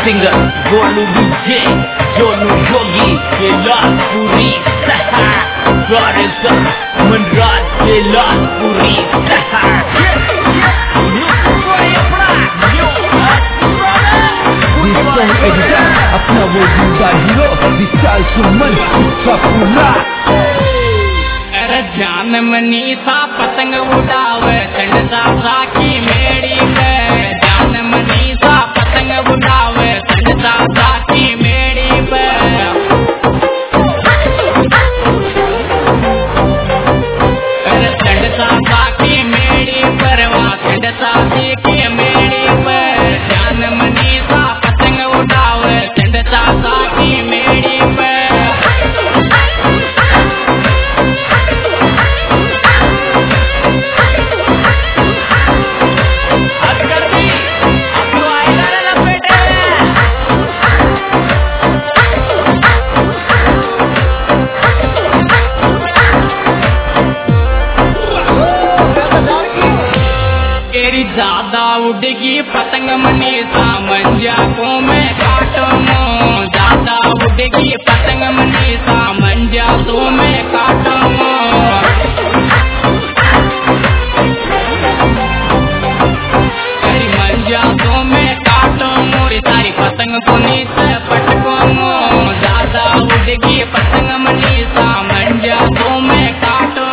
singer Golu DJ Jonu Jogi Kailashpuri Manraj Kailashpuri अपना वो जिंदा हीरो विशाल सुमन इसका पूरा जान मनीषा पतंग उड़ावे संडसा साकी मेड़ी पे जान मनीषा पतंग उड़ावे संडसा साकी मेड़ी पे संडसा साकी मेड़ी पर वहाँ संडसा की मेड़ी पे जान मनीषा पतंग उड़ावे संडसा साकी मेड़ी पे ज्यादा उड़ेगी पतंग मनीषा मंजा को मैं काटूं ज्यादा उड़ेगी पतंग मनीषा मंजा तो मैं काटूं मंजा तो मैं काटूं सारी पतंग को नीचे पटकूं ज्यादा उड़ेगी पतंग मनीषा मंजा तो मैं काटूं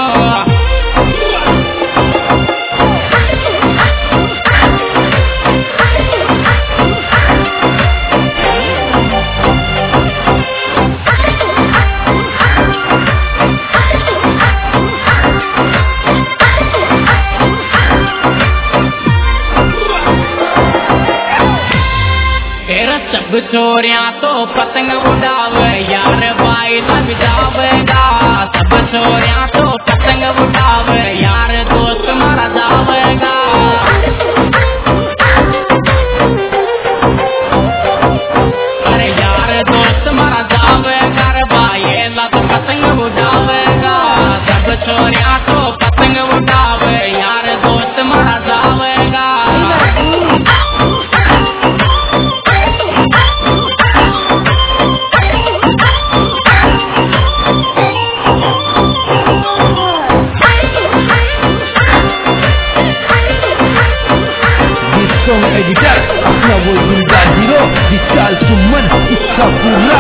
चोरिया तो पतंग उड़ावे यार भाई तब जावेगा सब चोरिया तो पतंग उड़ावे यार दोस्त मारा जावेगा अरे यार दोस्त मारा जावेगा रे भाई तो पतंग उड़ावेगा सब चोरिया तो पतंग उड़ावे यार दोस्त मारा जावेगा एडिटर अपना वो जिंदा हीरो विशाल सुमन इसका पूरा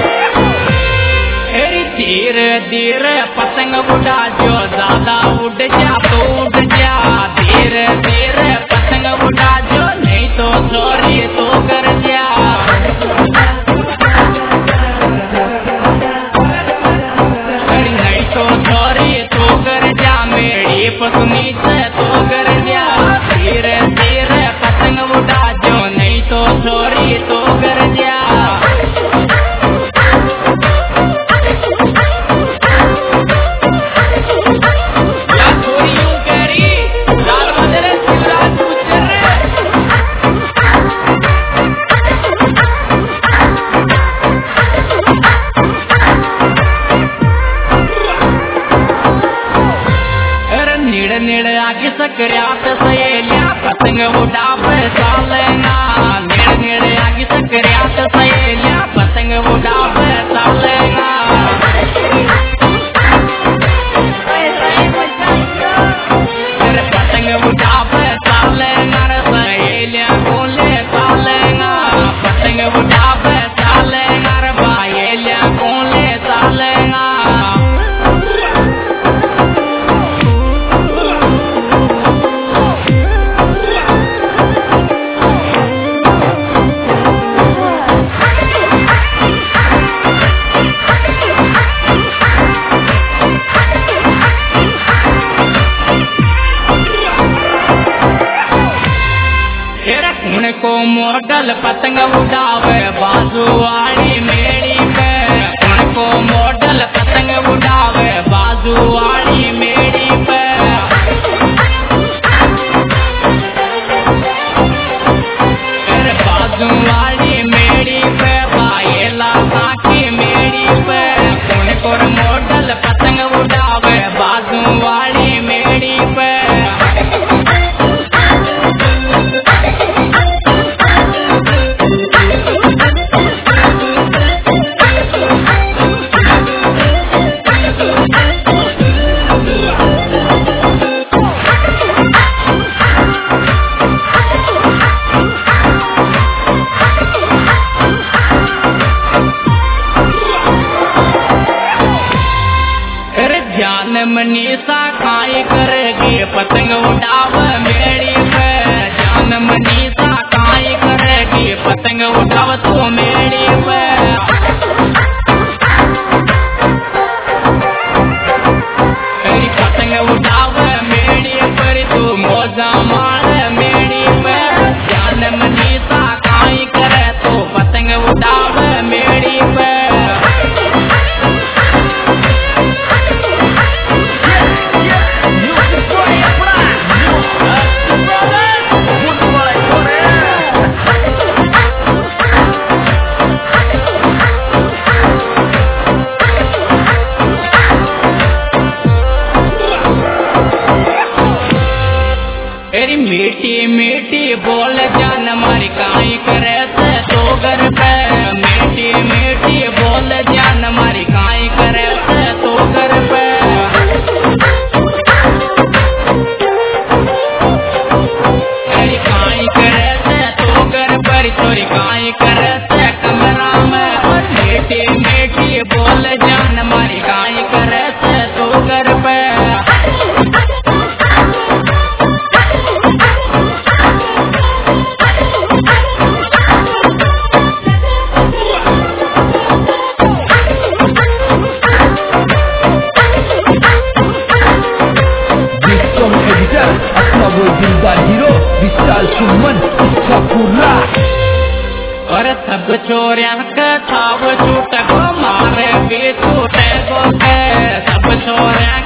धीरे धीरे पतंग उड़ा जो ज्यादा उड़ जा तो उड़ जा धीरे धीरे पतंग उड़ा जो नहीं तो चोरी तो कर जा नहीं तो चोरी तो कर जा मेरी पत्नी से तो कर जा धीरे धीरे पतंग उड़ा जो नहीं तो चोरी तो कर जा सक्रियात सहेलिया पतंग उड़ावे सालेना नेड़ नेड़ आगे सक्रियात सहेलिया पतंग उड़ावे सालेना पतंग उड़ावे सालेना सहेलिया बोले सालेना पतंग उड़ावे सालेना भाईलिया बोले सालेना को मॉडल पतंग उड़ावे बाजूवाड़ी मेड़ी पे को मॉडल पतंग उड़ावे बाजूवाड़ी मेड़ी पे बाजूवाड़ी मेड़ी पे भाईला की मेड़ी पे को मॉडल पतंग उड़ावे बाजूवाड़ी मेड़ी पे उठाव तू मेरी पे पतंग उठाव मेरी पर तू मौजा मार मेरी पे जान मनीषा काई करे तो पतंग उठाव मेरी पे मीठी मीठी बोल जान मारी काई करे तो घर पे मीठी मीठी बोल जान मारी काई करे तो घर पे काई करे तो घर पर चोरी काई करे कमरा में मीठी मीठी बोल जान मारी काई करे तो घर पे हीरो विशाल सुमन इच्छा पूरा और सब छोरिया के छाव छूट को मारे भी छूटे को सब छोरिया